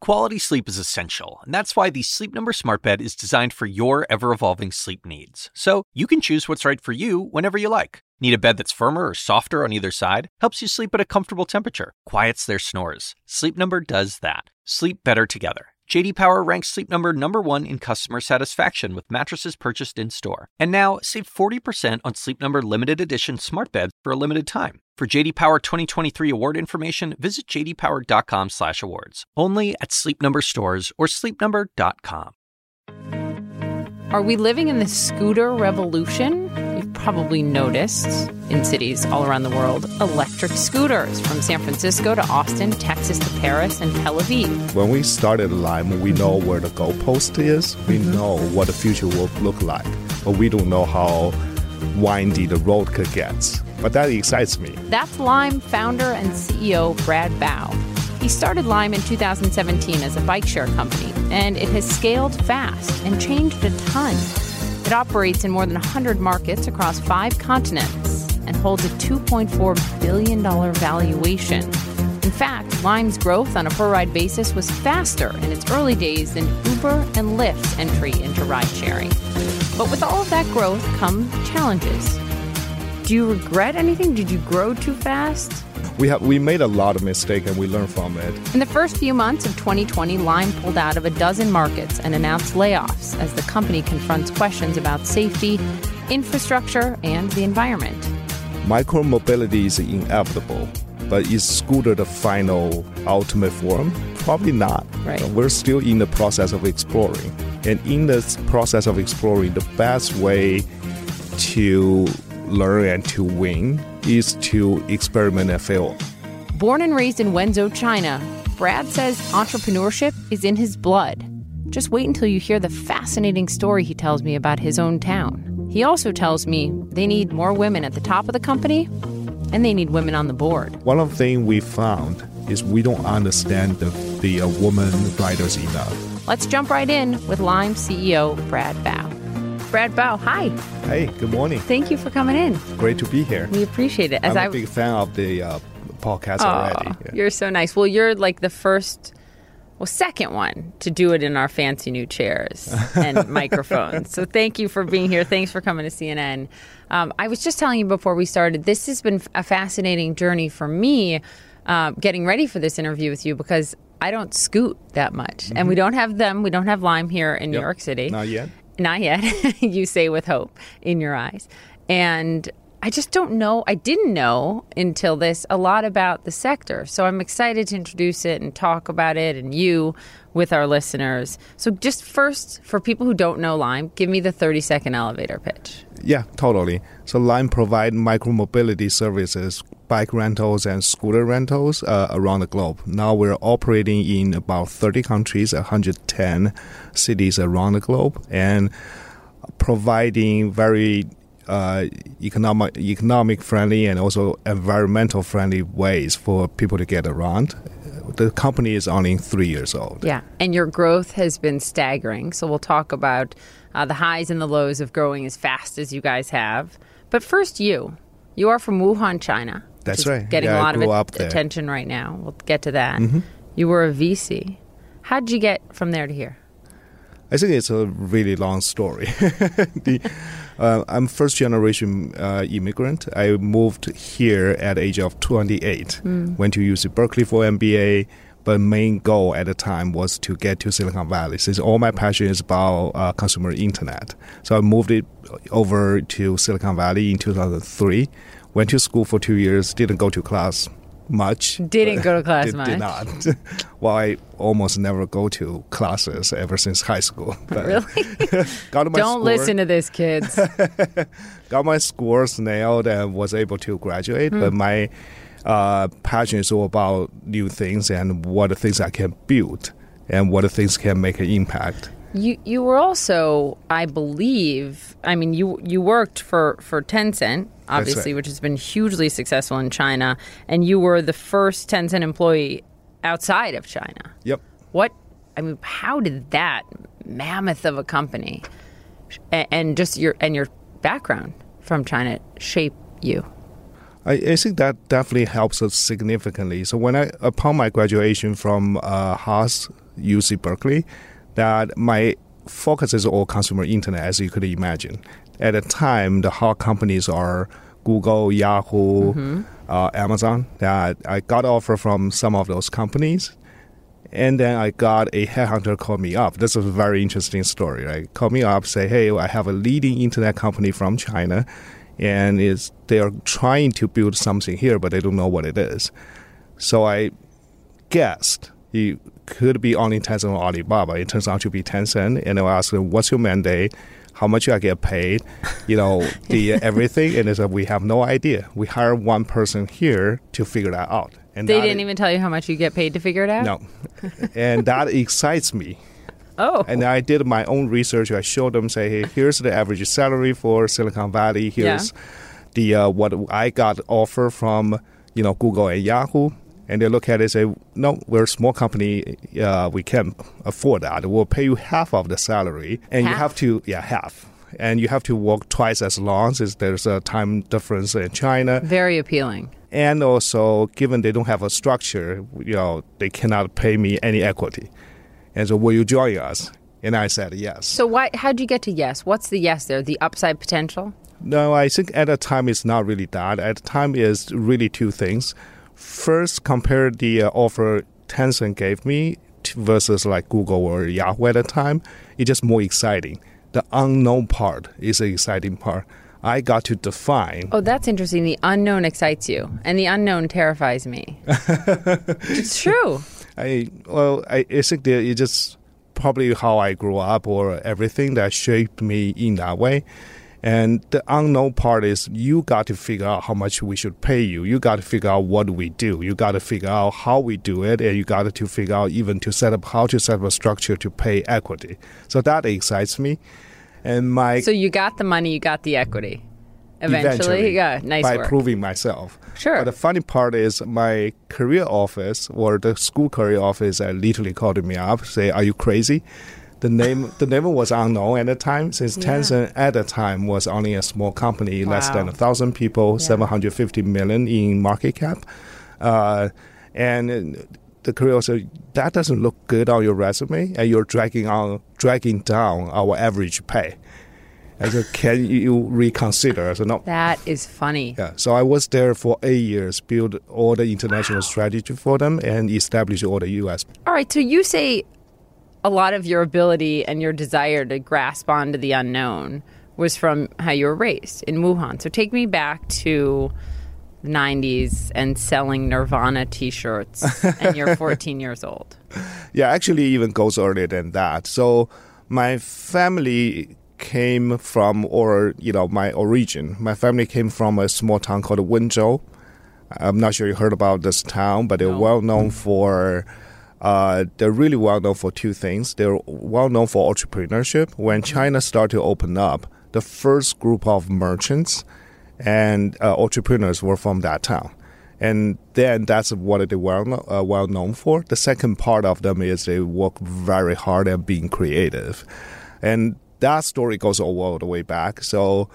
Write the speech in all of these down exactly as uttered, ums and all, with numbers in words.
Quality sleep is essential, and that's why the Sleep Number Smart Bed is designed for your ever-evolving sleep needs. So you can choose what's right for you whenever you like. Need a bed that's firmer or softer on either side? Helps you sleep at a comfortable temperature. Quiets their snores. Sleep Number does that. Sleep better together. J D Power ranks Sleep Number number one in customer satisfaction with mattresses purchased in-store. And now, save forty percent on Sleep Number limited edition smart beds for a limited time. For J D Power twenty twenty-three award information, visit j d power dot com slash awards. Only at Sleep Number stores or sleep number dot com. Are we living in the scooter revolution? You've probably noticed in cities all around the world, electric scooters from San Francisco to Austin, Texas to Paris, and Tel Aviv. When we started Lime, we know where the goalpost is. We Mm-hmm. know what the future will look like, but we don't know how windy the road could get. But that excites me. That's Lime founder and C E O Brad Bao. He started Lime in two thousand seventeen as a bike share company, and it has scaled fast and changed a ton. It operates in more than one hundred markets across five continents and holds a two point four billion dollars valuation. In fact, Lime's growth on a per-ride basis was faster in its early days than Uber and Lyft's entry into ride-sharing. But with all of that growth come challenges. Do you regret anything? Did you grow too fast? We have we made a lot of mistakes and we learned from it. In the first few months of twenty twenty, Lime pulled out of a dozen markets and announced layoffs as the company confronts questions about safety, infrastructure, and the environment. Micromobility is inevitable, but is scooter the final ultimate form? Probably not. Right. We're still in the process of exploring. And in this process of exploring, the best way to learn and to win is to experiment and fail. Born and raised in Wenzhou, China, Brad says entrepreneurship is in his blood. Just wait until you hear the fascinating story he tells me about his own town. He also tells me they need more women at the top of the company, and they need women on the board. One of the things we found is we don't understand the, the uh, woman riders enough. Let's jump right in with Lime C E O Brad Bao. Brad Bao, hi. Hey, good morning. Thank you for coming in. Great to be here. We appreciate it. As I'm a I, big fan of the uh, podcast oh, already. Yeah. You're so nice. Well, you're like the first, well, second one to do it in our fancy new chairs and microphones. So thank you for being here. Thanks for coming to C N N. Um, I was just telling you before we started, this has been a fascinating journey for me, uh, getting ready for this interview with you, because I don't scoot that much. Mm-hmm. And we don't have them. We don't have Lime here in yep. New York City. Not yet. Not yet. You say with hope in your eyes. And I just don't know. I didn't know until this a lot about the sector. So I'm excited to introduce it and talk about it and you with our listeners. So just first, for people who don't know Lime, give me the thirty second elevator pitch. Yeah, totally. So Lime provide micromobility services, bike rentals and scooter rentals uh, around the globe. Now we're operating in about thirty countries, one hundred ten cities around the globe, and providing very uh, economic, economic friendly and also environmental friendly ways for people to get around. The company is only three years old. Yeah, and your growth has been staggering. So we'll talk about uh, the highs and the lows of growing as fast as you guys have. But first, you. You are from Wuhan, China. That's which is right. Getting Yeah, a I lot of grew it- up there. attention right now. We'll get to that. Mm-hmm. You were a V C. How did you get from there to here? I think it's a really long story. the, uh, I'm first generation uh, immigrant. I moved here at the age of twenty-eight. Mm. Went to U C Berkeley for M B A, but main goal at the time was to get to Silicon Valley. Since all my passion is about uh, consumer internet, so I moved it over to Silicon Valley in two thousand three. Went to school for two years. Didn't go to class much. Didn't go to class did, much. Did not. Well, I almost never go to classes ever since high school. But really? got my Don't score, listen to this, kids. Got my scores nailed and was able to graduate. Mm. But my uh, passion is all about new things and what the things I can build and what the things can make an impact. You you were also, I believe, I mean, you you worked for, for Tencent, obviously, right. which has been hugely successful in China, and you were the first Tencent employee outside of China. Yep. What, I mean, how did that mammoth of a company and, and just your and your background from China shape you? I, I think that definitely helps us significantly. So when I, upon my graduation from uh, Haas U C Berkeley, that my focus is all consumer internet, as you could imagine. At the time, the hot companies are Google, Yahoo, mm-hmm. uh, Amazon. That I got offer from some of those companies. And then I got a headhunter call me up. This is a very interesting story, right? Call me up, say, hey, I have a leading internet company from China, and is they are trying to build something here, but they don't know what it is. So I guessed it could be only Tencent or Alibaba. It turns out to be Tencent. And I asked them, what's your mandate? How much I get paid? You know, the everything. And they said, we have no idea. We hire one person here to figure that out. And they that didn't is, even tell you how much you get paid to figure it out? No. And that excites me. Oh. And I did my own research. I showed them, say, hey, here's the average salary for Silicon Valley. Here's yeah. the uh, what I got offer from, you know, Google and Yahoo. And they look at it and say, no, we're a small company. Uh, we can't afford that. We'll pay you half of the salary. And half? you have to, yeah, half. And you have to work twice as long as there's a time difference in China. Very appealing. And also, given they don't have a structure, you know, they cannot pay me any equity. And so, will you join us? And I said yes. So why? How'd you get to yes? What's the yes there? The upside potential? No, I think at the time it's not really that. At the time is really two things. First, compare the uh, offer Tencent gave me to versus like Google or Yahoo at the time. It's just more exciting. The unknown part is the exciting part. I got to define. Oh, that's interesting. The unknown excites you, and the unknown terrifies me. It's true. I well, I, I think that it's just probably how I grew up or everything that shaped me in that way. And the unknown part is you got to figure out how much we should pay you. You got to figure out what we do. You got to figure out how we do it, and you got to figure out even to set up how to set up a structure to pay equity. So that excites me. And my so you got the money, you got the equity. Eventually, eventually yeah, nice by work. proving myself. Sure. But the funny part is my career office or the school career office uh, literally called me up, say, "Are you crazy?" The name the name was unknown at the time, since yeah. Tencent at the time was only a small company, wow. less than a thousand people, yeah. seven hundred fifty million in market cap, uh, and the career said that doesn't look good on your resume, and you're dragging on dragging down our average pay. I said, can you reconsider? I said, no. That is funny. Yeah. So I was there for eight years, built all the international strategy for them, and established all the U S. All right. So you say a lot of your ability and your desire to grasp onto the unknown was from how you were raised in Wuhan. So take me back to the nineties and selling Nirvana T-shirts, and you're fourteen years old. Yeah, actually even goes earlier than that. So my family came from, or, you know, my origin. My family came from a small town called Wenzhou. I'm not sure you heard about this town, but they're no. well known for, uh, they're really well known for two things. They're well known for entrepreneurship. When China started to open up, the first group of merchants and uh, entrepreneurs were from that town. And then that's what they were uh, well known for. The second part of them is they work very hard at being creative. And that story goes all the way back. So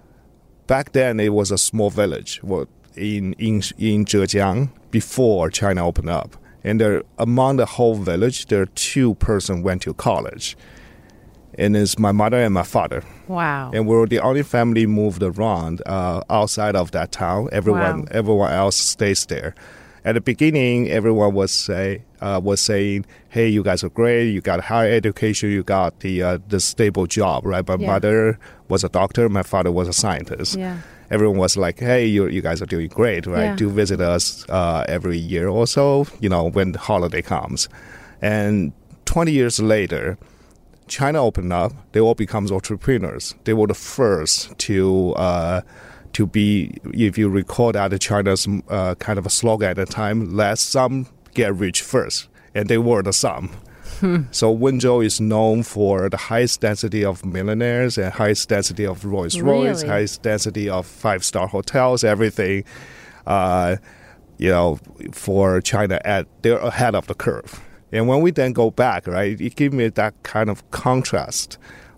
back then, it was a small village in in in Zhejiang before China opened up. And there, among the whole village, there are two persons went to college. And it's my mother and my father. Wow. And we were the only family moved around uh, outside of that town. Everyone wow. everyone else stays there. At the beginning, everyone was say uh, was saying, "Hey, you guys are great. You got higher education. You got the uh, the stable job, right?" My yeah. mother was a doctor. My father was a scientist. Yeah. Everyone was like, "Hey, you you guys are doing great, right? Yeah. Do visit us uh, every year or so, you know, when the holiday comes." And twenty years later, China opened up. They all become entrepreneurs. They were the first to. Uh, To be, if you recall that China's uh, kind of a slogan at the time, let some get rich first, and they were the some. Hmm. So Wenzhou is known for the highest density of millionaires and highest density of Rolls Royce, really? highest density of five-star hotels, everything. Uh, you know, for China, at they're ahead of the curve. And when we then go back, right, it gives me that kind of contrast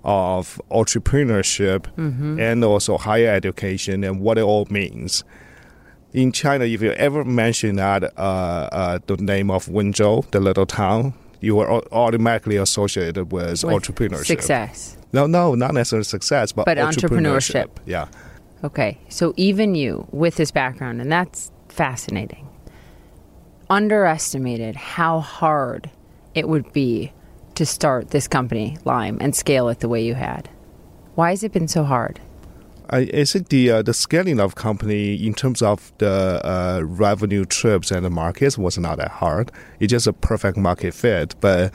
of entrepreneurship mm-hmm. and also higher education and what it all means. In China, if you ever mention that uh, uh, the name of Wenzhou, the little town, you are automatically associated with, with entrepreneurship. Success. No, no, not necessarily success, but, but entrepreneurship. entrepreneurship. Yeah. Okay, so even you, with this background, and that's fascinating, underestimated how hard it would be to start this company, Lime, and scale it the way you had. Why has it been so hard? I, I think the uh, the scaling of company in terms of the uh, revenue trips and the markets was not that hard. It's just a perfect market fit. But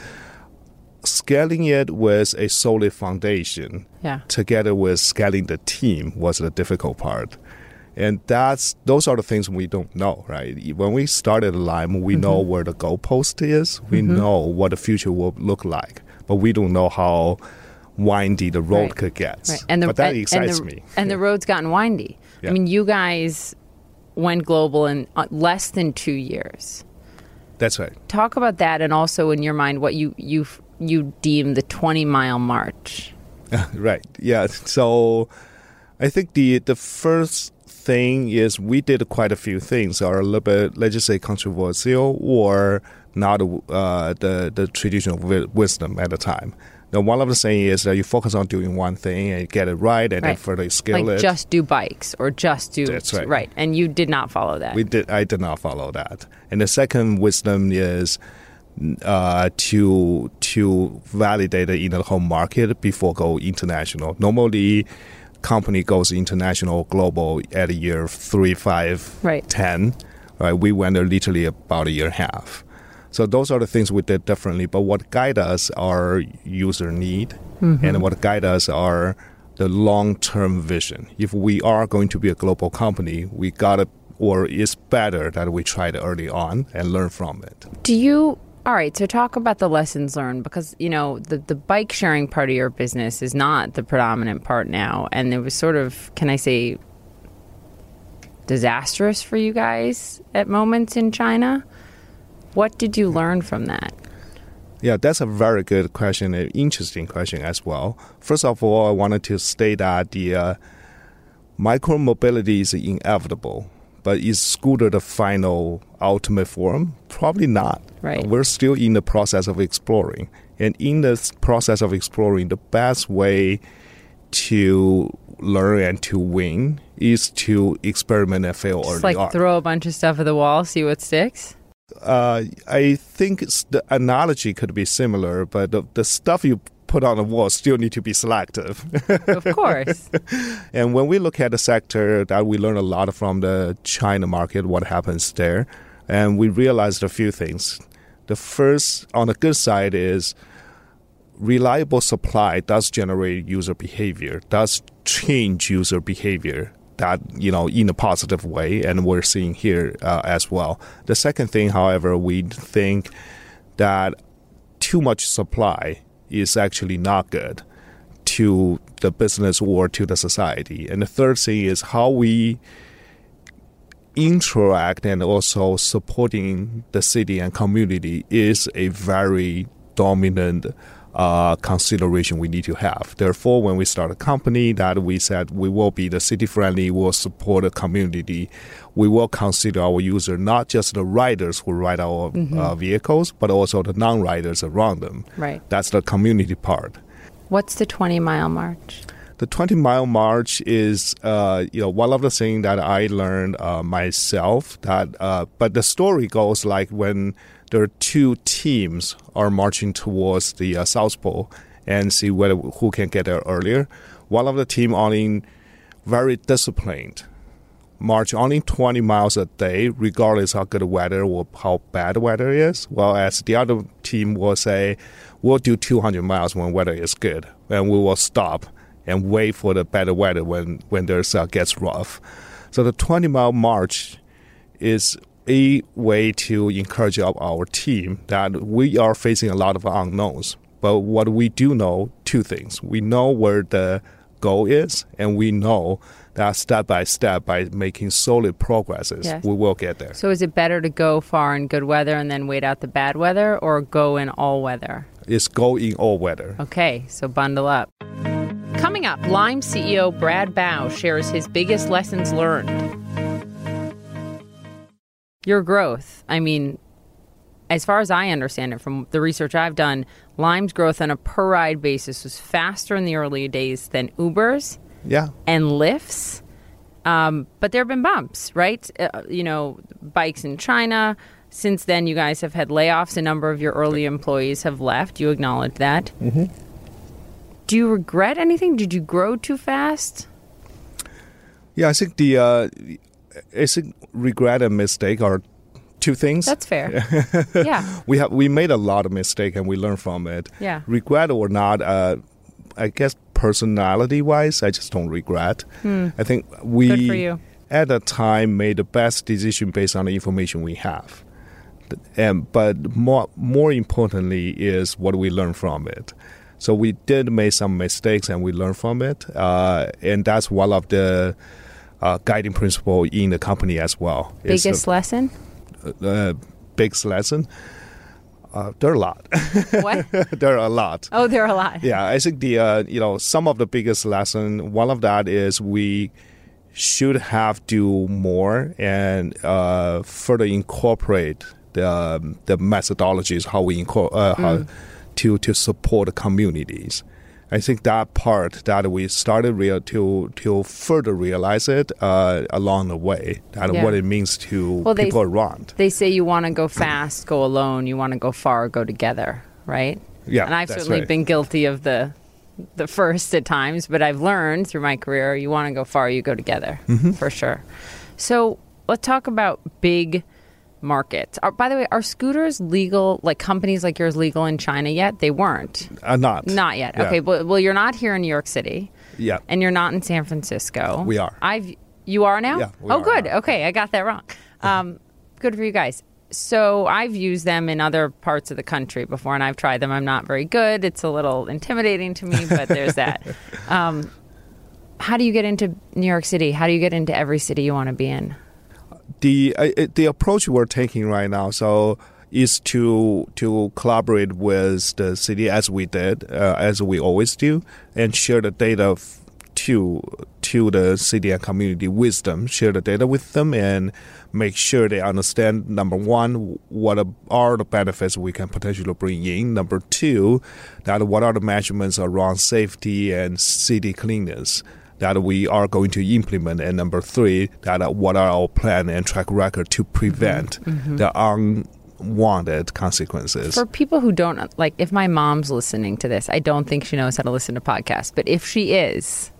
scaling it with a solid foundation yeah. together with scaling the team was the difficult part. And that's those are the things we don't know, right? When we started Lime, we mm-hmm. know where the goalpost is. We mm-hmm. know what the future will look like. But we don't know how windy the road right. could get. Right. And the, but that and, excites and the, me. And the road's gotten windy. Yeah. I mean, you guys went global in uh, less than two years. That's right. Talk about that, and also in your mind what you you you deem the twenty-mile march. Right. Yeah. So I think the the first thing is we did quite a few things are a little bit, let's just say, controversial or not uh, the the traditional wisdom at the time. Now, one of the things is that you focus on doing one thing and get it right, and right. then further scale like it. Just do bikes or just do That's right. right. And you did not follow that. We did. I did not follow that. And the second wisdom is uh, to to validate it in the home market before go international. Normally, company goes international, global at year three, five, right. ten. Right? We went there literally about a year and a half. So those are the things we did differently. But what guide us are user need, mm-hmm. and what guide us are the long-term vision. If we are going to be a global company, we got to, or it's better that we try it early on and learn from it. Do you, all right, so talk about the lessons learned, because, you know, the, the bike sharing part of your business is not the predominant part now. And it was sort of, can I say, disastrous for you guys at moments in China. What did you learn from that? Yeah, that's a very good question, an interesting question as well. First of all, I wanted to state that the uh, micromobility is inevitable, but is scooter the final ultimate form? Probably not. Right. We're still in the process of exploring. And in this process of exploring, the best way to learn and to win is to experiment and fail Just early like on. Throw a bunch of stuff at the wall, see what sticks? Uh, I think it's, the analogy could be similar, but the, the stuff you put on the wall still need to be selective. Of course. And when we look at the sector, that we learn a lot from the China market, what happens there, and we realized a few things. The first, on the good side, is reliable supply does generate user behavior, does change user behavior. That, you know, in a positive way, and we're seeing here uh, as well. The second thing, however, we think that too much supply is actually not good to the business or to the society. And the third thing is how we interact and also supporting the city and community is a very dominant Uh, consideration we need to have. Therefore, when we start a company, that we said we will be the city friendly, we'll support the community, we will consider our user not just the riders who ride our mm-hmm. uh, vehicles, but also the non-riders around them. Right. That's the community part. What's the twenty-mile march? The twenty-mile march is, uh, you know, one of the things that I learned uh, myself. That, uh, but the story goes like when there are two teams are marching towards the uh, South Pole and see whether who can get there earlier. One of the team only very disciplined, march only twenty miles a day, regardless how good the weather or how bad the weather is. While as the other team will say, we'll do two hundred miles when weather is good, and we will stop and wait for the better weather when when there's uh, gets rough. So the twenty-mile march is a way to encourage our team that we are facing a lot of unknowns. But what we do know, two things. We know where the goal is, and we know that step by step, by making solid progresses, yes. we will get there. So is it better to go far in good weather and then wait out the bad weather, or go in all weather? It's go in all weather. Okay, so bundle up. Coming up, Lime C E O Brad Bao shares his biggest lessons learned. Your growth, I mean, as far as I understand it from the research I've done, Lime's growth on a per ride basis was faster in the early days than Uber's Yeah. and Lyft's. Um, but there have been bumps, right? Uh, you know, bikes in China. Since then, you guys have had layoffs. A number of your early employees have left. You acknowledge that. Mm-hmm. Do you regret anything? Did you grow too fast? Yeah, I think the uh, I think regret and mistake are two things. That's fair. Yeah. We have we made a lot of mistake and we learn from it. Yeah. Regret or not, uh, I guess personality wise, I just don't regret. Hmm. I think we Good for you. at the time made the best decision based on the information we have. And but more more importantly is what we learn from it. So we did make some mistakes and we learned from it, uh, and that's one of the uh, guiding principle in the company as well. Biggest It's lesson? the uh, biggest lesson. Uh, there are a lot. What? There are a lot. Oh, there are a lot. Yeah, I think the uh, you know some of the biggest lesson. One of that is we should have do more and uh, further incorporate the um, the methodologies how we incorporate uh, how Mm. to to support the communities. I think that part that we started real to to further realize it uh, along the way that Yeah. what it means to Well, they- people around. They say you want to go fast, go alone. You want to go far, go together, right? Yeah, And I've that's certainly right. been guilty of the the first at times, but I've learned through my career, you want to go far, you go together, Mm-hmm. for sure. So let's talk about big markets. Are, by the way, are scooters legal, like companies like yours, legal in China yet? They weren't. Uh, not Not yet. Yeah. Okay, but well, you're not here in New York City, Yeah. and you're not in San Francisco. We are. I've. You are now? Yeah, we oh, are good. now. Okay, I got that wrong. Um, good for you guys. So I've used them in other parts of the country before, and I've tried them. I'm not very good. It's a little intimidating to me, but there's that. Um, how do you get into New York City? How do you get into every city you want to be in? the uh, it- the approach we're taking right now so is to to collaborate with the city as we did uh, as we always do and share the data f- to to the city and community with them, share the data with them and make sure they understand number one what are the benefits we can potentially bring in, number two that what are the measurements around safety and city cleanness that we are going to implement, and number three, that uh, what are our plan and track record to prevent Mm-hmm. the unwanted consequences. For people who don't, like, if my mom's listening to this, I don't think she knows how to listen to podcasts, but if she is,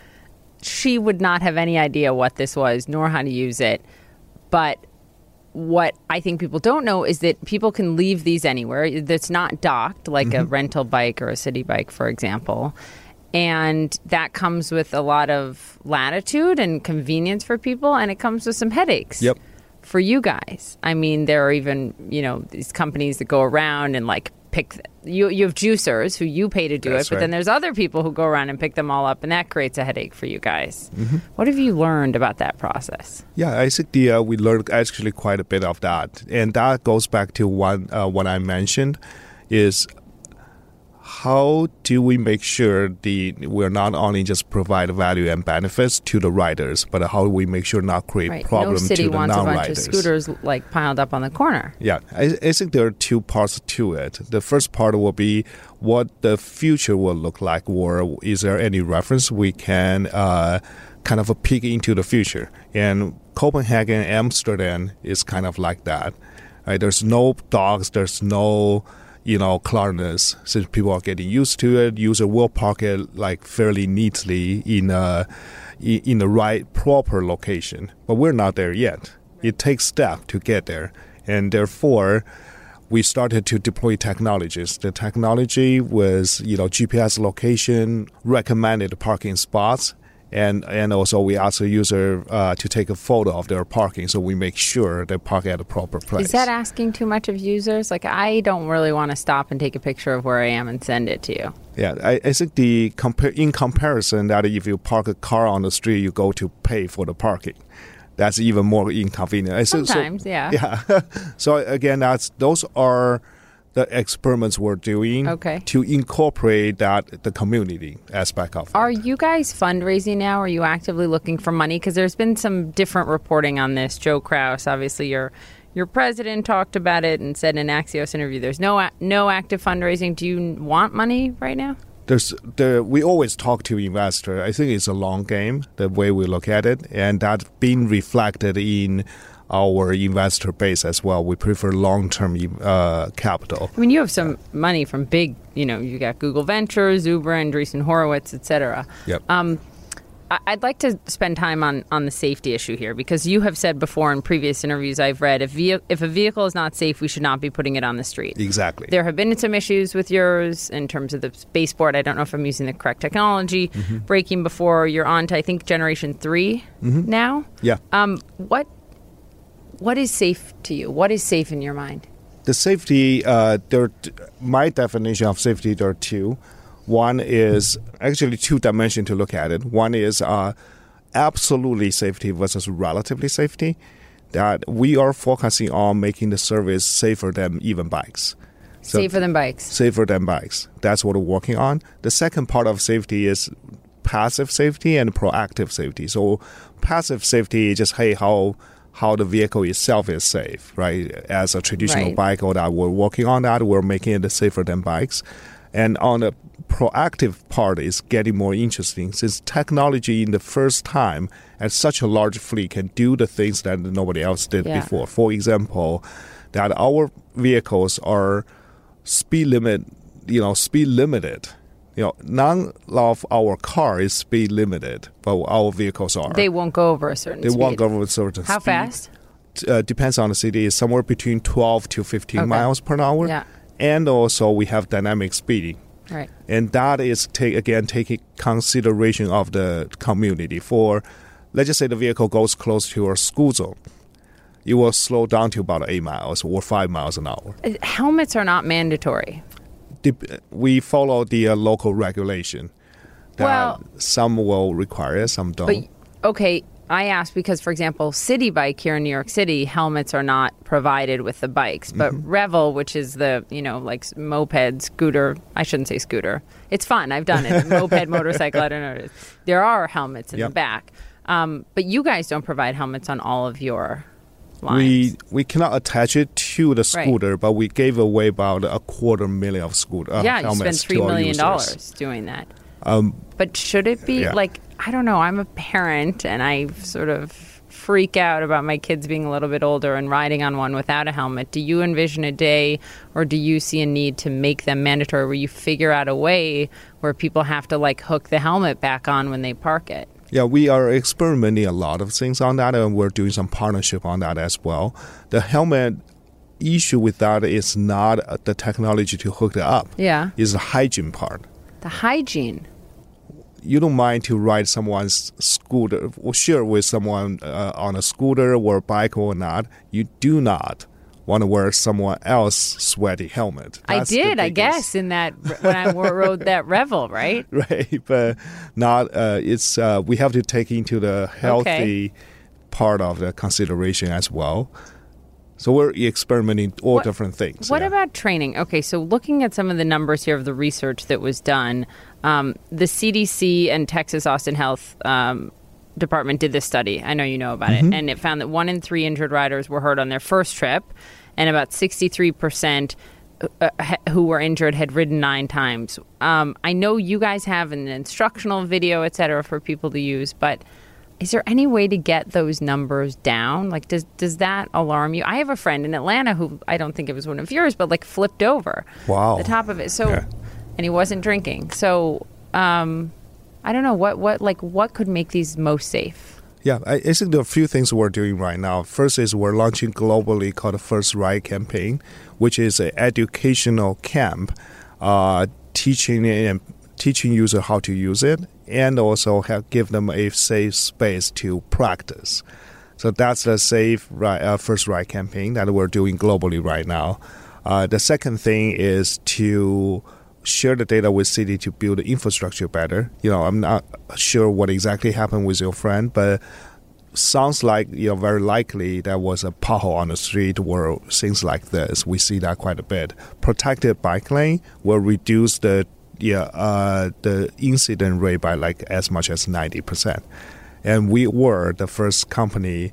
she would not have any idea what this was, nor how to use it. But what I think people don't know is that people can leave these anywhere. That's not docked, like Mm-hmm. a rental bike or a city bike, for example. And that comes with a lot of latitude and convenience for people, and it comes with some headaches. Yep. For you guys. I mean, there are even, you know, these companies that go around and like pick, th- you you have juicers who you pay to do That's it, but right. then there's other people who go around and pick them all up, and that creates a headache for you guys. Mm-hmm. What have you learned about that process? Yeah, I think the, uh, we learned actually quite a bit of that. And that goes back to one, uh, what I mentioned is how do we make sure the we're not only just provide value and benefits to the riders, but how do we make sure not create Right. No problem city to the wants a bunch of non-riders? scooters like piled up on the corner. Yeah, I, I think there are two parts to it. The first part will be what the future will look like, or is there any reference we can uh, kind of a peek into the future? And Copenhagen, Amsterdam is kind of like that. Right? There's no dogs, there's no you know clearness. Since people are getting used to it, user will park it like fairly neatly in a in in the right proper location. But we're not there yet. It takes steps to get there, and therefore we started to deploy technologies. The technology was, you know, G P S location, recommended parking spots, and and also we ask the user uh, to take a photo of their parking, so we make sure they park at a proper place. Is that asking too much of users? Like, I don't really want to stop and take a picture of where I am and send it to you. Yeah, I, I think the compa- in comparison that if you park a car on the street, you go to pay for the parking. That's even more inconvenient. I think so- Sometimes, yeah. Yeah. So again, that's those are the experiments we're doing Okay. to incorporate that the community aspect of it. Are you guys fundraising now? Are you actively looking for money? Because there's been some different reporting on this. Joe Kraus, obviously your your president talked about it and said in an Axios interview, there's no no active fundraising. Do you want money right now? There's the we always talk to investors. I think it's a long game, the way we look at it, and that's being reflected in our investor base as well. We prefer long-term uh, capital. I mean, you have some money from big, you know, you got Google Ventures, Uber, Andreessen Horowitz, et cetera. Yep. Um, I'd like to spend time on, on the safety issue here, because you have said before in previous interviews I've read, if, ve- if a vehicle is not safe, we should not be putting it on the street. Exactly. There have been some issues with yours in terms of the baseboard. I don't know if I'm using the correct technology. Mm-hmm. Braking before. You're on to, I think, generation three mm-hmm. now. Yeah. Um, what What is safe to you? What is safe in your mind? The safety, uh, there, my definition of safety, there are two. One is actually two dimensions to look at it. One is uh, absolutely safety versus relatively safety. That we are focusing on making the service safer than even bikes. So safer than bikes. Safer than bikes. That's what we're working on. The second part of safety is passive safety and proactive safety. So passive safety is just, hey, how how the vehicle itself is safe, right? As a traditional right. bike, or that we're working on that, we're making it safer than bikes. And on the proactive part is getting more interesting, since technology in the first time at such a large fleet can do the things that nobody else did yeah. before. For example, that our vehicles are speed limit, you know, speed limited. You know, none of our car is speed limited, but our vehicles are. They won't go over a certain they speed. They won't go over a certain How speed. How fast? Uh, depends on the city. It's somewhere between twelve to fifteen okay. miles per hour. Yeah. And also we have dynamic speeding. Right. And that is, take, again, taking consideration of the community. For, let's just say the vehicle goes close to a school zone. You will slow down to about eight miles or five miles an hour. Helmets are not mandatory. We follow the uh, local regulation. That well, some will require it, some don't. But, okay, I asked because, for example, City Bike here in New York City, helmets are not provided with the bikes. But mm-hmm. Revel, which is the, you know, like moped, scooter, I shouldn't say scooter. It's fun. I've done it. Moped, motorcycle, I don't know. There are helmets in yep. the back. Um, but you guys don't provide helmets on all of your lines. We we cannot attach it to the scooter, right. but we gave away about a quarter million of scooter uh, yeah, helmets to our users. Yeah, you spent three million dollars doing that. Um, but should it be, yeah. like, I don't know, I'm a parent and I sort of freak out about my kids being a little bit older and riding on one without a helmet. Do you envision a day, or do you see a need to make them mandatory, where you figure out a way where people have to, like, hook the helmet back on when they park it? Yeah, we are experimenting a lot of things on that, and we're doing some partnership on that as well. The helmet issue with that is not the technology to hook it up. Yeah. It's the hygiene part. The hygiene. You don't mind to ride someone's scooter, or share with someone uh, on a scooter or a bike or not. You do not want to wear someone else's sweaty helmet. That's I did, I guess, in that when I rode that Revel, right? Right, but not. Uh, it's uh, we have to take into the healthy okay. part of the consideration as well. So we're experimenting all what, different things. What yeah. about training? Okay, so looking at some of the numbers here of the research that was done, um, the C D C and Texas Austin Health um, Department did this study. I know you know about mm-hmm. it. And it found that one in three injured riders were hurt on their first trip, and about sixty-three percent uh, who were injured had ridden nine times. Um, I know you guys have an instructional video, et cetera, for people to use, but is there any way to get those numbers down? Like, does does that alarm you? I have a friend in Atlanta who, I don't think it was one of yours, but like flipped over wow. the top of it. So, yeah. and he wasn't drinking. So, um, I don't know what, what like what could make these most safe. Yeah, I, I think there are a few things we're doing right now. First is we're launching globally called the First Ride campaign, which is an educational camp, uh, teaching and teaching user how to use it, and also have give them a safe space to practice. So that's the Safe Ride, uh, First Ride campaign that we're doing globally right now. Uh, the second thing is to share the data with city to build the infrastructure better. You know, I'm not sure what exactly happened with your friend, but sounds like, you know, very likely there was a pothole on the street or things like this. We see that quite a bit. Protected bike lane will reduce the yeah uh, the incident rate by like as much as ninety percent. And we were the first company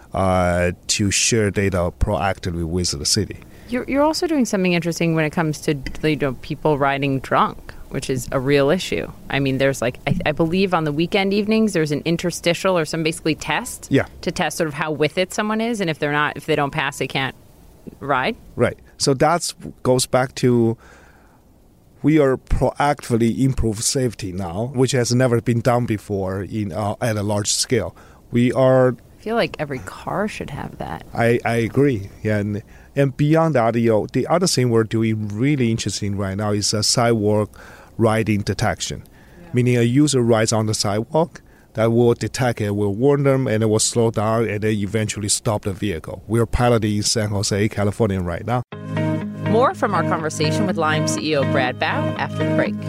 uh, to share data proactively with the city. You're, you're also doing something interesting when it comes to, you know, people riding drunk, which is a real issue. I mean, there's like, I, I believe on the weekend evenings, there's an interstitial or some basically test yeah. to test sort of how with it someone is. And if they're not, if they don't pass, they can't ride. Right. So that goes back to we are proactively improve safety now, which has never been done before in uh, at a large scale. We are... I feel like every car should have that. I, I agree. Yeah, and, and beyond that, you know, the other thing we're doing really interesting right now is a sidewalk riding detection, yeah. meaning a user rides on the sidewalk, that will detect it, will warn them, and it will slow down, and then eventually stop the vehicle. We're piloting in San Jose, California right now. More from our conversation with Lime C E O Brad Bao after the break.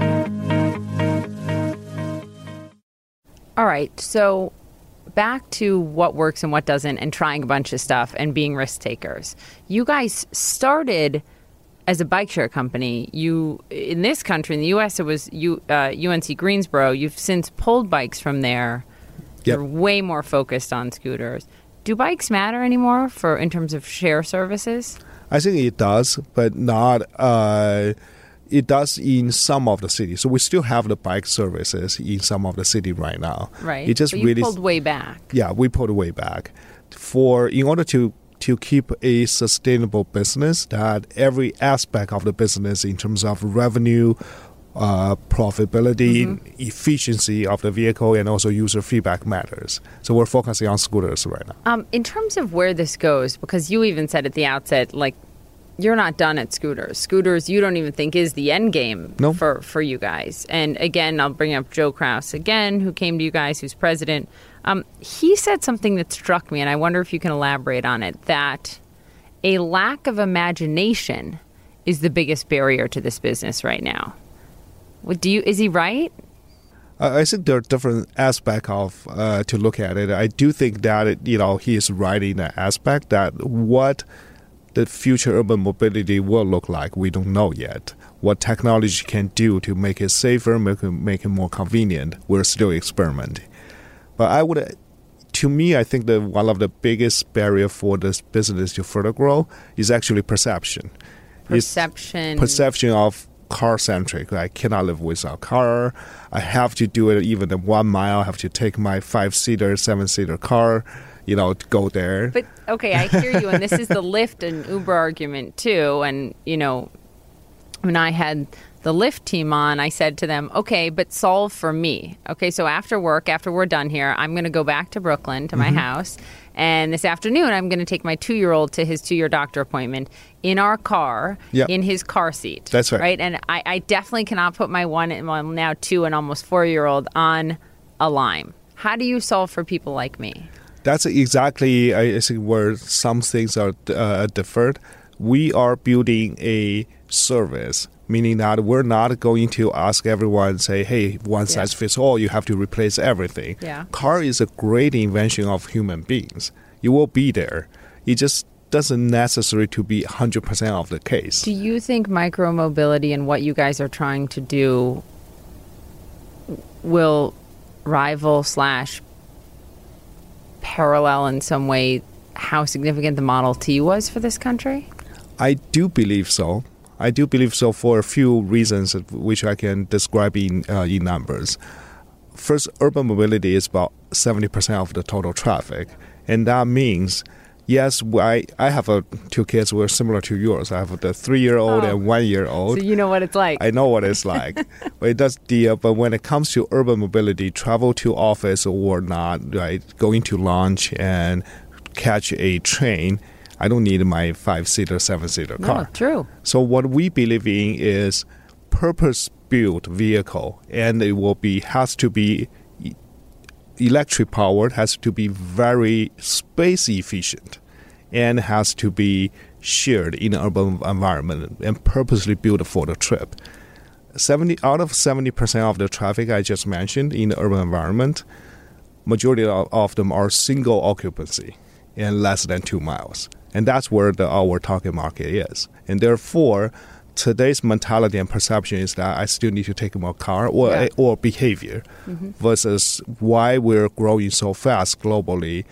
All right, so back to what works and what doesn't and trying a bunch of stuff and being risk takers. You guys started as a bike share company. You, in this country, in the U S, it was U, uh, U N C Greensboro. You've since pulled bikes from there. Yep. You're way more focused on scooters. Do bikes matter anymore for in terms of share services? I think it does, but not. Uh, it does in some of the cities. So we still have the bike services in some of the city right now. Right. It just but you really pulled way back. Yeah, we pulled way back. For in order to to keep a sustainable business, that every aspect of the business in terms of revenue, uh, profitability, mm-hmm. efficiency of the vehicle, and also user feedback matters. So we're focusing on scooters right now. Um, in terms of where this goes, because you even said at the outset, like, you're not done at scooters. Scooters, you don't even think is the end game no. for, for you guys. And again, I'll bring up Joe Kraus again, who came to you guys, who's president. Um, he said something that struck me, and I wonder if you can elaborate on it, that a lack of imagination is the biggest barrier to this business right now. What do you? Is he right? I think there are different aspects of uh, to look at it. I do think that it, you know he is right in that aspect that what the future urban mobility will look like, we don't know yet. What technology can do to make it safer, make it, make it more convenient, we're still experimenting. But I would, to me, I think that one of the biggest barrier for this business to further grow is actually perception. Perception. It's perception of car-centric. I cannot live without a car. I have to do it even in one mile. I have to take my five-seater, seven-seater car, you know, to go there. But, okay, I hear you. And this is the Lyft and Uber argument, too. And, you know, when I had the Lyft team on, I said to them, okay, but solve for me. Okay, so after work, after we're done here, I'm going to go back to Brooklyn, to my mm-hmm. house. And this afternoon, I'm going to take my two-year-old to his two-year doctor appointment in our car, yep. in his car seat. That's right. Right? And I, I definitely cannot put my one, well, now two and almost four-year-old on a Lime. How do you solve for people like me? That's exactly, I think, where some things are uh, different. We are building a service, meaning that we're not going to ask everyone, say, hey, one yeah. size fits all, you have to replace everything. Yeah. Car is a great invention of human beings. You will be there. It just doesn't necessarily to be one hundred percent of the case. Do you think micromobility and what you guys are trying to do will rival slash parallel in some way how significant the Model T was for this country? I do believe so. I do believe so for a few reasons, which I can describe in uh, in numbers. First, urban mobility is about seventy percent of the total traffic. And that means, yes, I, I have a, two kids who are similar to yours. I have the three-year-old oh. and one-year-old. So you know what it's like. I know what it's like. but, it does the, uh, but when it comes to urban mobility, travel to office or not, right, going to lunch and catch a train, I don't need my five-seater, seven-seater car. No, true. So what we believe in is purpose-built vehicle, and it will be has to be electric powered, has to be very space efficient, and has to be shared in an urban environment and purposely built for the trip. seventy out of seventy percent of the traffic I just mentioned in the urban environment, majority of, of them are single occupancy and less than two miles. And that's where the, our target market is. And therefore, today's mentality and perception is that I still need to take more car or yeah. or behavior, mm-hmm. versus why we're growing so fast globally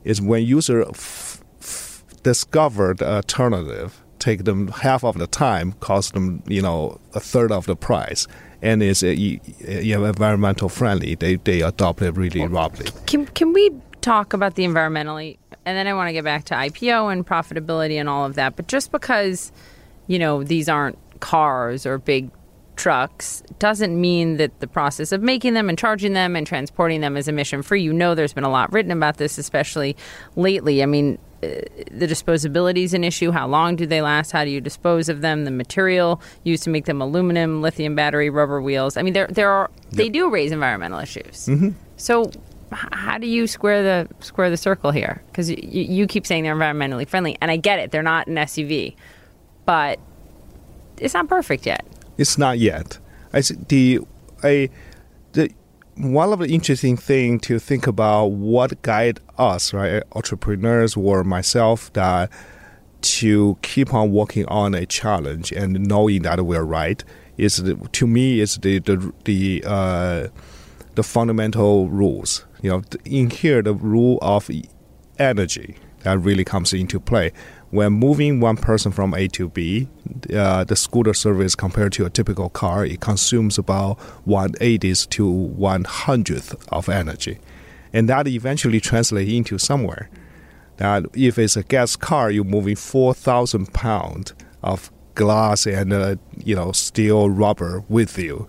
is when user f- f- discover the alternative, take them half of the time, cost them, you know, a third of the price, and is uh, you know, environmental friendly, they they adopt it really rapidly. Can can we talk about the environmentally, and then I want to get back to I P O and profitability and all of that. But just because, you know, these aren't cars or big trucks doesn't mean that the process of making them and charging them and transporting them is emission free. You know, there's been a lot written about this, especially lately. I mean, uh, the disposability is an issue. How long do they last? How do you dispose of them? The material used to make them: aluminum, lithium battery, rubber wheels. I mean, there there are yep. they do raise environmental issues. Mm-hmm. So how do you square the square the circle here? Because you, you keep saying they're environmentally friendly, and I get it. They're not an S U V, but it's not perfect yet. It's not yet. I the a the one of the interesting thing to think about what guide us, right, entrepreneurs or myself, that to keep on working on a challenge and knowing that we're right is the, to me is the the the uh, the fundamental rules. You know, in here the rule of energy that really comes into play. When moving one person from A to B, uh, the scooter service compared to a typical car, it consumes about one eightieth to one hundredth of energy. And that eventually translates into somewhere. That if it's a gas car, you're moving four thousand pounds of glass and uh, you know steel, rubber with you.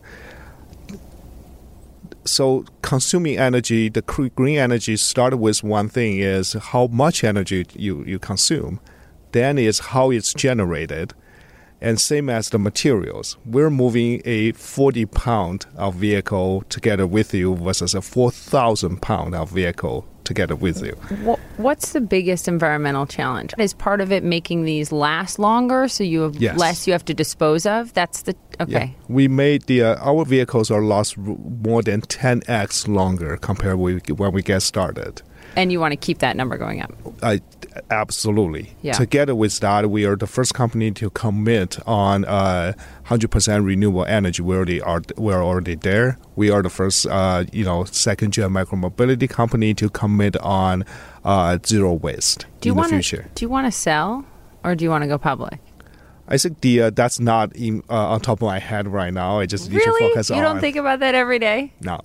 So consuming energy, the green energy started with one thing is how much energy you, you consume. Then is how it's generated, and same as the materials. We're moving a forty pound of vehicle together with you versus a four thousand pound of vehicle together with you. What's the biggest environmental challenge? Is part of it making these last longer, so you have yes. less you have to dispose of? That's the okay. Yeah. We made the uh, our vehicles are last more than ten x longer compared with when we get started. And you want to keep that number going up? I, absolutely. Yeah. Together with that, we are the first company to commit on uh, one hundred percent renewable energy. We already are. We're already there. We are the first, uh, you know, second-gen micromobility company to commit on uh, zero waste do you in wanna, the future. Do you want to sell, or do you want to go public? I think the uh, that's not in, uh, on top of my head right now. I just need really? to focus you on. You don't think about that every day? No.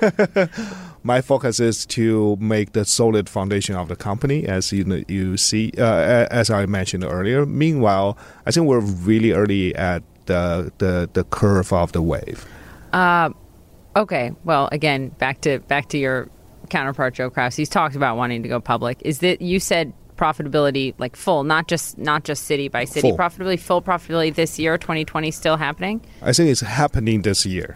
My focus is to make the solid foundation of the company, as you you see, uh, as I mentioned earlier. Meanwhile, I think we're really early at the the, the curve of the wave. Uh, okay. Well, again, back to back to your counterpart, Joe Kraus. He's talked about wanting to go public. Is that you said? Profitability, like full, not just not just city by city full. profitability, full profitability this year, twenty twenty, still happening? I think it's happening this year.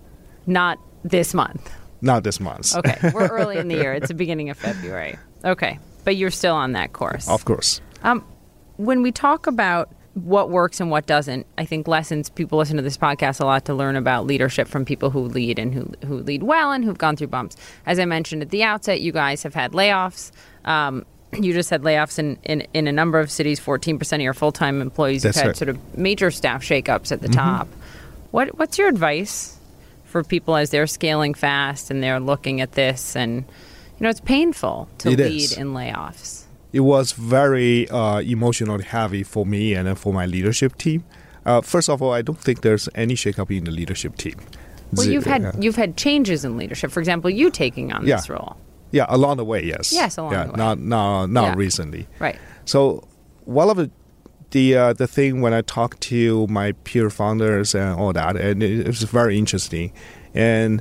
Not this month. Not this month. Okay, we're early in the year. It's the beginning of February. Okay, but you're still on that course. Of course. Um, when we talk about what works and what doesn't, I think lessons, people listen to this podcast a lot to learn about leadership from people who lead and who who lead well and who've gone through bumps. As I mentioned at the outset, you guys have had layoffs. Um, You just had layoffs in, in, in a number of cities, fourteen percent of your full-time employees. That's You've had right. sort of major staff shakeups at the Mm-hmm. top. What What's your advice for people as they're scaling fast and they're looking at this? And, you know, it's painful to It lead is. in layoffs. It was very uh, emotionally heavy for me and then for my leadership team. Uh, first of all, I don't think there's any shakeup in the leadership team. Well, Z- you've had uh, you've had changes in leadership. For example, you taking on Yeah. this role. Yeah, along the way, yes. Yes, along yeah, the way. Not, not, not Yeah. recently. Right. So one of the the uh, the thing when I talk to my peer founders and all that, and it, it's very interesting. And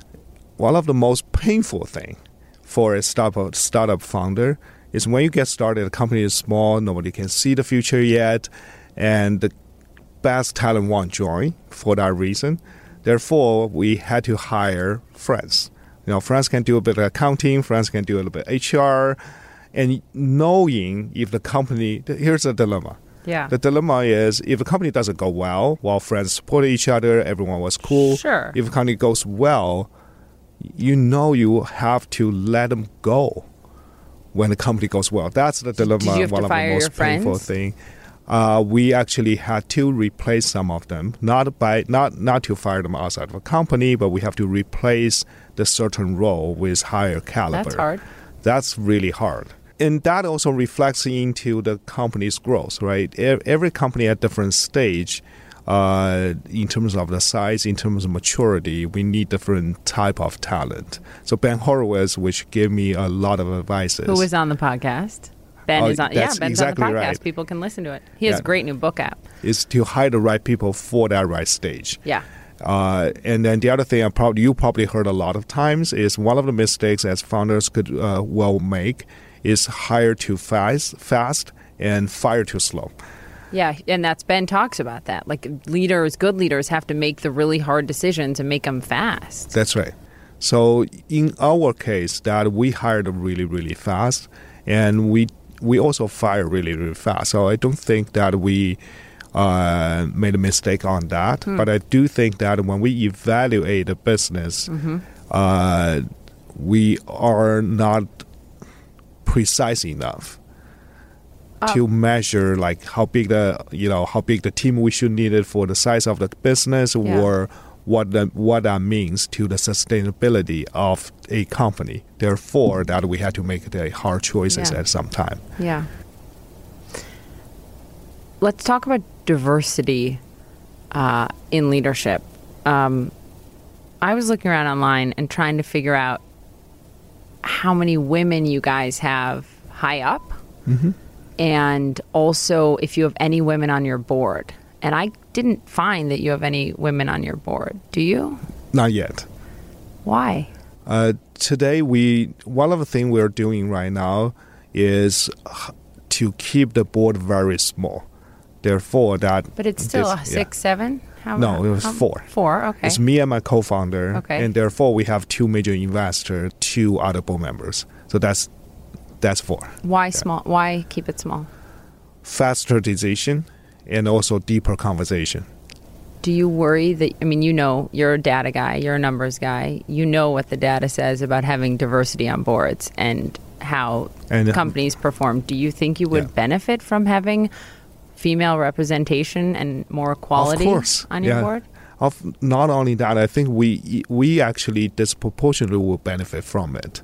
one of the most painful thing for a startup startup founder is when you get started, the company is small, nobody can see the future yet, and the best talent won't join for that reason. Therefore, we had to hire friends. You know, friends can do a bit of accounting, friends can do a little bit of H R, and knowing if the company, here's the dilemma. Yeah. The dilemma is if the company doesn't go well, while friends support each other, everyone was cool. Sure. If the company goes well, you know you have to let them go when the company goes well. That's the dilemma. Did you have one to of fire the most your friends? painful thing. Uh, we actually had to replace some of them, not by not not to fire them outside of a company, but we have to replace the certain role with higher caliber. That's hard. That's really hard. and that also reflects into the company's growth, right? Every company at different stage, uh, in terms of the size, in terms of maturity, we need different type of talent. So Ben Horowitz, which gave me a lot of advices. Who was on the podcast? Ben Oh, is on. Yeah, that's Ben's exactly on the podcast. right. People can listen to it. He has Yeah. a great new book out. Is to hire the right people for that right stage. Yeah. Uh, and then the other thing I probably you probably heard a lot of times is one of the mistakes as founders could uh, well make is hire too fast, fast and fire too slow. Yeah, and that's Ben talks about that. Like leaders, good leaders have to make the really hard decisions and make them fast. That's right. So in our case, that we hired really, really fast, and we we also fire really, really fast. So I don't think that we uh, made a mistake on that. Hmm. But I do think that when we evaluate a business, Mm-hmm. uh, we are not precise enough to measure like how big the you know how big the team we should need it for the size of the business Yeah. or what the, what that means to the sustainability of a company. Therefore, that we had to make the hard choices Yeah. at some time. Yeah. Let's talk about diversity uh, in leadership. Um, I was looking around online and trying to figure out how many women you guys have high up, Mm-hmm. and also if you have any women on your board. And I didn't find that you have any women on your board. Do you? Not yet. Why? Uh, today, we one of the things we're doing right now is uh, to keep the board very small. Therefore, that But it's still this- a six, seven? How, No, it was how- four. Four, okay. It's me and my co-founder, Okay. and therefore we have two major investors, two other board members. So that's that's four. Why small? Why keep it small? Faster decision and also deeper conversation. Do you worry that, I mean, you know, you're a data guy, you're a numbers guy, you know what the data says about having diversity on boards and how And, uh, companies perform. Do you think you would Yeah. benefit from having female representation and more equality Of course, on your yeah. board? Of not only that, I think we we actually disproportionately will benefit from it.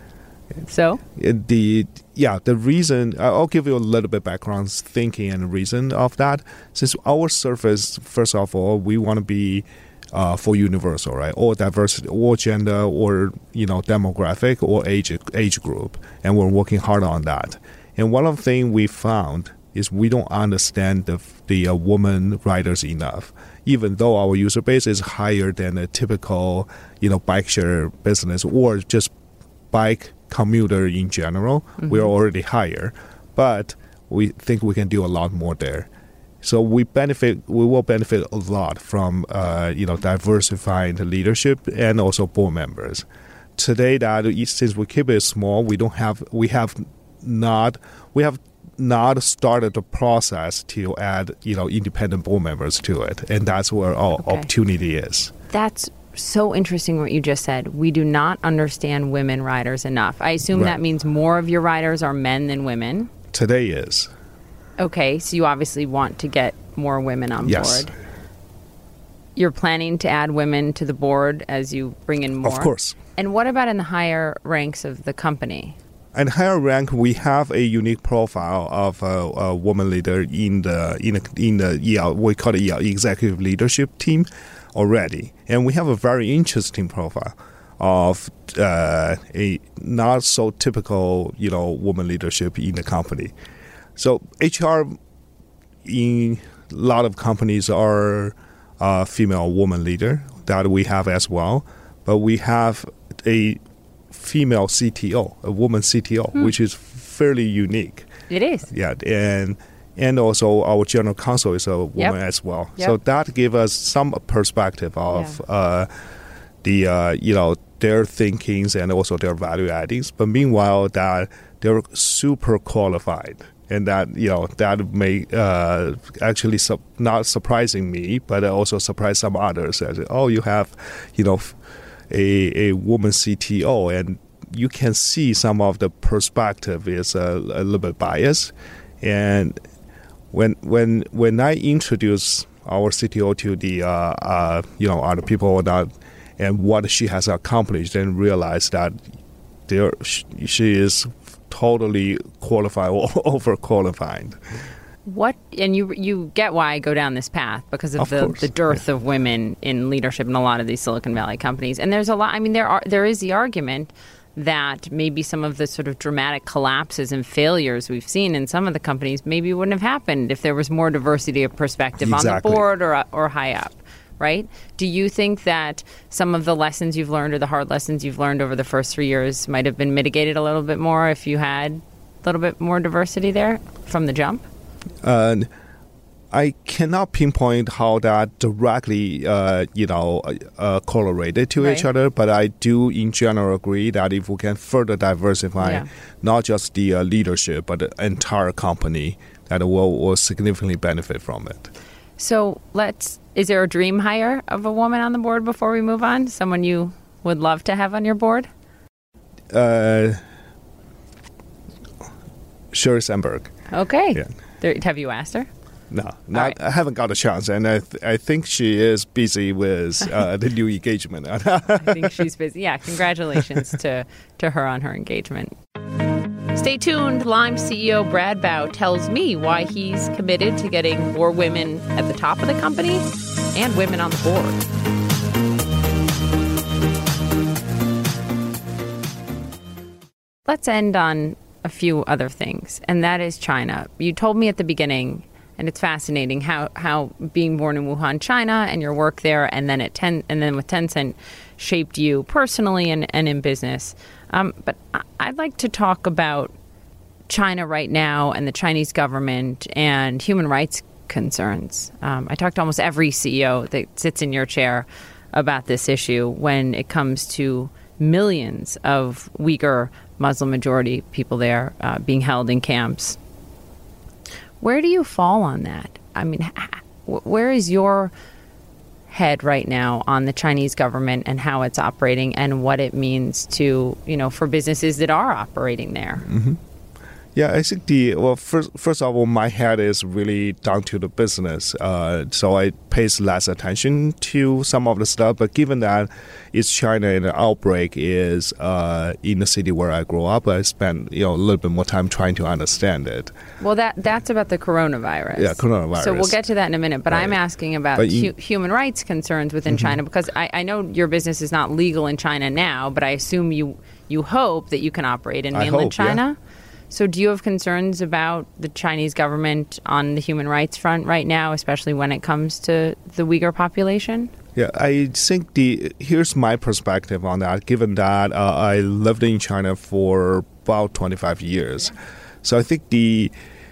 So? Uh, The yeah, the reason uh, I'll give you a little bit background thinking and reason of that. Since our service, first of all, we want to be uh, for universal, right? Or diversity, or gender, or you know, demographic, or age age group, and we're working hard on that. And one of the things we found is we don't understand the the uh, woman riders enough. Even though our user base is higher than a typical, you know, bike share business or just bike commuter in general, Mm-hmm. we're already higher, but we think we can do a lot more there. So we benefit, we will benefit a lot from, uh, you know, diversifying the leadership and also board members. Today, that since we keep it small, we don't have, we have not, we have not started the process to add, you know, independent board members to it, and that's where our Okay. opportunity is. That's so interesting what you just said. We do not understand women riders enough. I assume Right. that means more of your riders are men than women. Today is. Okay, so you obviously want to get more women on Yes. board. You're planning to add women to the board as you bring in more? Of course. And what about in the higher ranks of the company? And higher rank, we have a unique profile of a, a woman leader in the in the, in the E L, we call it E L, executive leadership team already, and we have a very interesting profile of uh, a not so typical, you know, woman leadership in the company. So H R in a lot of companies are uh, female woman leader that we have as well, but we have a female C T O, a woman C T O, Hmm. which is fairly unique. It is. Yeah, and and also our general counsel is a woman Yep. as well. Yep. So that gives us some perspective of uh, the uh, you know their thinkings and also their value addings. But meanwhile, that they're super qualified, and that you know that may uh, actually su- not surprising me, but also surprise some others. As oh, you have, you know. A, a woman C T O, and you can see some of the perspective is a, a little bit biased. And when when when I introduce our C T O to the uh, uh, you know other people that and what she has accomplished, then realize that there she, she is totally qualified or overqualified. What and you you get why I go down this path because of, of the, course, the dearth yeah. of women in leadership in a lot of these Silicon Valley companies. And there's a lot. I mean, there are there is the argument that maybe some of the sort of dramatic collapses and failures we've seen in some of the companies maybe wouldn't have happened if there was more diversity of perspective exactly. on the board or or high up. Right? Do you think that some of the lessons you've learned or the hard lessons you've learned over the first three years might have been mitigated a little bit more if you had a little bit more diversity there from the jump? Uh, I cannot pinpoint how that directly, uh, you know, uh, correlated to right. each other, but I do in general agree that if we can further diversify yeah. not just the uh, leadership, but the entire company, that will, will significantly benefit from it. So let's, is there a dream hire of a woman on the board before we move on? Someone you would love to have on your board? Uh, Sheryl Sandberg. Okay. Yeah. There, have you asked her? No, not, right. I haven't got a chance, and I, th- I think she is busy with uh, the new engagement. I think she's busy. Yeah, congratulations to, to her on her engagement. Stay tuned. Lime C E O Brad Bao tells me why he's committed to getting more women at the top of the company and women on the board. Let's end on a few other things, and that is China. You told me at the beginning, and it's fascinating how, how being born in Wuhan, China, and your work there, and then at ten, and then with Tencent, shaped you personally and, and in business. Um, but I'd like to talk about China right now and the Chinese government and human rights concerns. Um, I talk to almost every C E O that sits in your chair about this issue when it comes to millions of Uyghur Muslim majority people there uh, being held in camps. Where do you fall on that? I mean, where is your head right now on the Chinese government and how it's operating and what it means to, you know, for businesses that are operating there? Mm-hmm. Yeah, I think the, well, first, first of all, my head is really down to the business. Uh, so I pay less attention to some of the stuff. But given that it's China and the outbreak is uh, in the city where I grew up, I spent, you know, a little bit more time trying to understand it. Well, that that's about the coronavirus. Yeah, coronavirus. So we'll get to that in a minute. But right. I'm asking about hu- human rights concerns within mm-hmm. China, because I, I know your business is not legal in China now, but I assume you, you hope that you can operate in mainland hope, China. Yeah. So do you have concerns about the Chinese government on the human rights front right now, especially when it comes to the Uyghur population? Yeah, I think the here's my perspective on that, given that uh, I lived in China for about twenty-five years. So I think the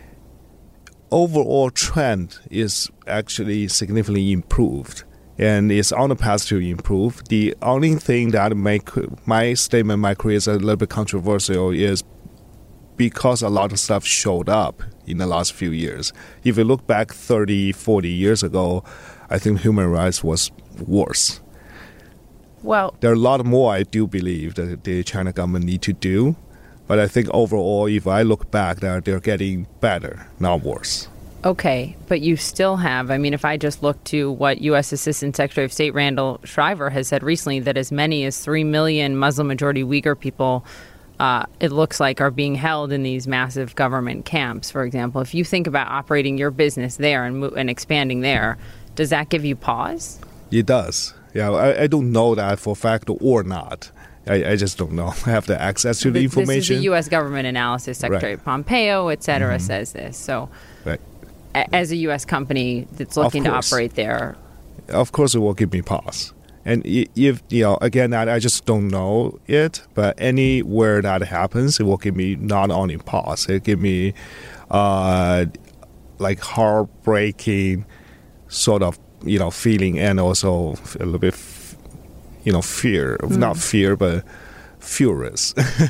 overall trend is actually significantly improved and it's on the path to improve. The only thing that make my statement might create a little bit controversial is because a lot of stuff showed up in the last few years. If you look back thirty, forty years ago, I think human rights was worse. Well, there are a lot more I do believe that the China government need to do. But I think overall, if I look back, they're, they're getting better, not worse. Okay, but you still have, I mean, if I just look to what U S Assistant Secretary of State Randall Shriver has said recently, that as many as three million Muslim-majority Uyghur people Uh, it looks like are being held in these massive government camps, for example. If you think about operating your business there and, mo- and expanding there, does that give you pause? It does. Yeah, I, I don't know that for fact or not. I, I just don't know. I have the access to the, the information. This is the U S government analysis. Secretary right. Pompeo, et cetera, mm-hmm. says this. So right. a- as a U S company that's looking to operate there. Of course it will give me pause. And if, you know, again, I, I just don't know it, but anywhere that happens, it will give me not only pause, it give me uh, like heartbreaking sort of, you know, feeling and also a little bit, you know, fear, mm. not fear, but furious.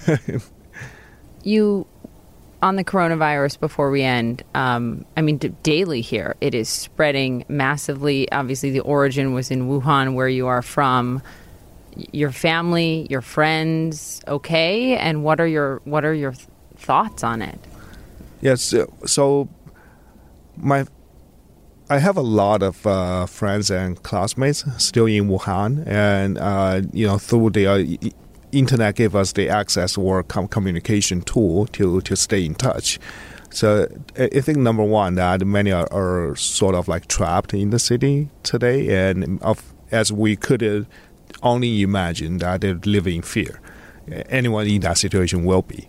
You, on the coronavirus, before we end, um, I mean, d- daily here, it is spreading massively. Obviously, the origin was in Wuhan, where you are from. Your family, your friends, okay? And what are your what are your th- thoughts on it? Yes, so my I have a lot of uh, friends and classmates still in Wuhan, and uh, you know, through their internet gave us the access or com- communication tool to, to stay in touch. So I think number one, that many are, are sort of like trapped in the city today, and of, as we could uh, only imagine that they live in fear. Anyone in that situation will be.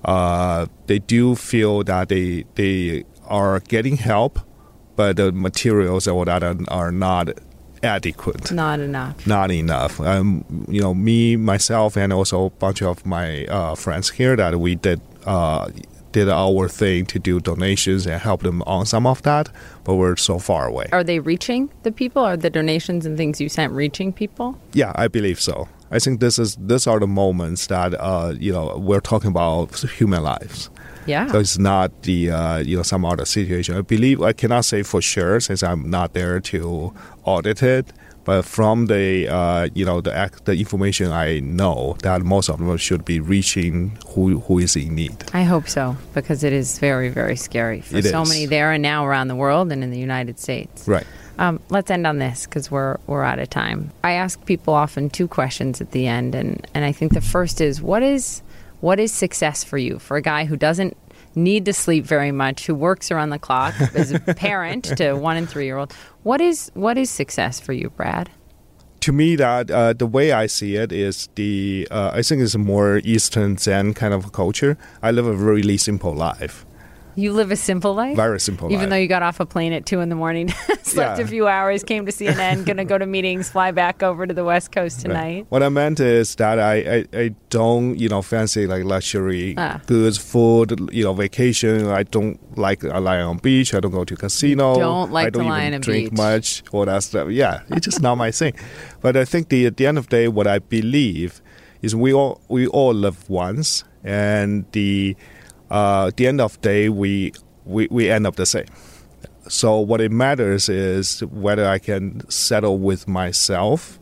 Uh, they do feel that they they are getting help, but the materials or that are, are not adequate. Not enough. Not enough. Um, you know, me, myself, and also a bunch of my uh, friends here that we did uh, did our thing to do donations and help them on some of that, but we're so far away. Are they reaching the people? Are the donations and things you sent reaching people? Yeah, I believe so. I think this is these are the moments that uh, you know we're talking about human lives. Yeah. So it's not the uh, you know some other situation. I believe I cannot say for sure since I'm not there to audit it. But from the uh, you know the the information I know, that most of them should be reaching who who is in need. I hope so, because it is very, very scary for it so is. many there and now around the world and in the United States. Right. Um, let's end on this because we're we're out of time. I ask people often two questions at the end, and, and I think the first is what is what is success for you? For a guy who doesn't need to sleep very much, who works around the clock as a parent to one and three year old. What is what is success for you, Brad? To me, that uh, the way I see it is the uh, I think it's a more Eastern Zen kind of culture. I live a really simple life. You live a simple life? Very simple Even life. though you got off a plane at two in the morning, slept Yeah. a few hours, came to C N N, going to go to meetings, fly back over to the West Coast tonight. Right. What I meant is that I, I, I don't, you know, fancy like luxury Ah. goods, food, you know, vacation. I don't like I lie on beach. I don't go to casino. Don't like I don't to lie even on a drink beach. much. All that stuff. Yeah, it's just not my thing. But I think the at the end of the day, what I believe is we all we all live once, and the uh, at the end of the day we. We, we end up the same. So what it matters is whether I can settle with myself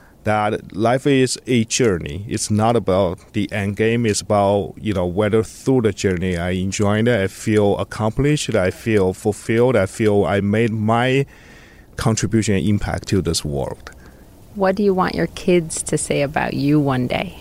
that life is a journey. It's not about the end game. It's about, you know, whether through the journey I enjoy it, I feel accomplished, I feel fulfilled, I feel I made my contribution and impact to this world. What do you want your kids to say about you one day?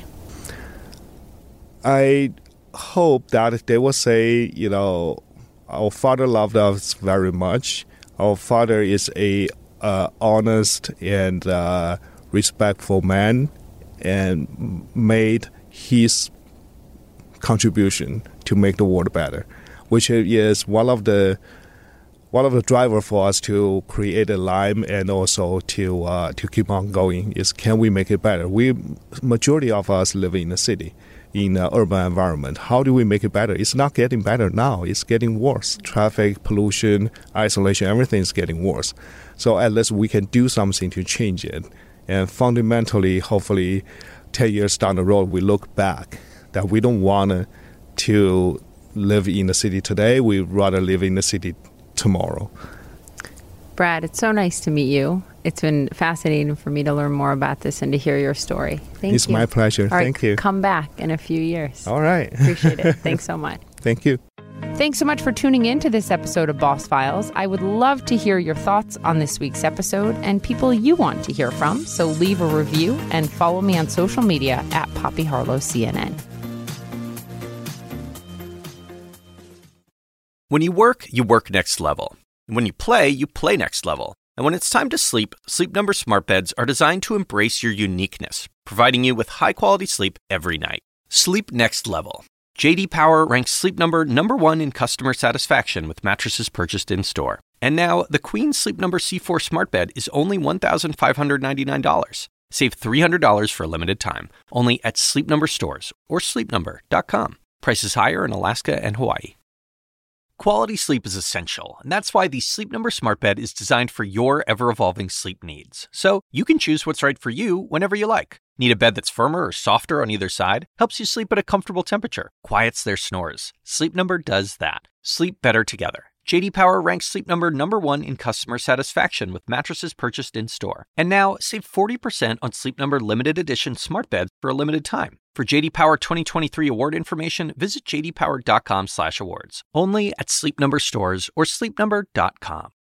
I hope that they will say, you know, our father loved us very much. Our father is a uh, honest and uh, respectful man, and made his contribution to make the world better, which is one of the one of the driver for us to create a Lime and also to uh, to keep on going. Is can we make it better? We majority of us live in the city, in an urban environment. How do we make it better? It's not getting better now. It's getting worse. Traffic, pollution, isolation, everything is getting worse. So at least we can do something to change it. And fundamentally, hopefully, ten years down the road, we look back that we don't want to live in the city today. We'd rather live in the city tomorrow. Brad, it's so nice to meet you. It's been fascinating for me to learn more about this and to hear your story. Thank It's you. my pleasure. All right, Thank you. Come back in a few years. All right. Appreciate it. Thanks so much. Thank you. Thanks so much for tuning in to this episode of Boss Files. I would love to hear your thoughts on this week's episode and people you want to hear from. So leave a review and follow me on social media at Poppy Harlow C N N. When you work, you work next level. And when you play, you play next level. And when it's time to sleep, Sleep Number smart beds are designed to embrace your uniqueness, providing you with high-quality sleep every night. Sleep next level. J D Power ranks Sleep Number number one in customer satisfaction with mattresses purchased in-store. And now, the Queen Sleep Number C four smart bed is only one thousand five hundred ninety-nine dollars. Save three hundred dollars for a limited time, only at Sleep Number stores or sleep number dot com. Prices higher in Alaska and Hawaii. Quality sleep is essential, and that's why the Sleep Number smart bed is designed for your ever-evolving sleep needs. So you can choose what's right for you whenever you like. Need a bed that's firmer or softer on either side? Helps you sleep at a comfortable temperature. Quiets their snores. Sleep Number does that. Sleep better together. J D Power ranks Sleep Number number one in customer satisfaction with mattresses purchased in-store. And now, save forty percent on Sleep Number limited edition smart beds for a limited time. For J D Power twenty twenty-three award information, visit j d power dot com slash awards. Only at Sleep Number stores or sleep number dot com.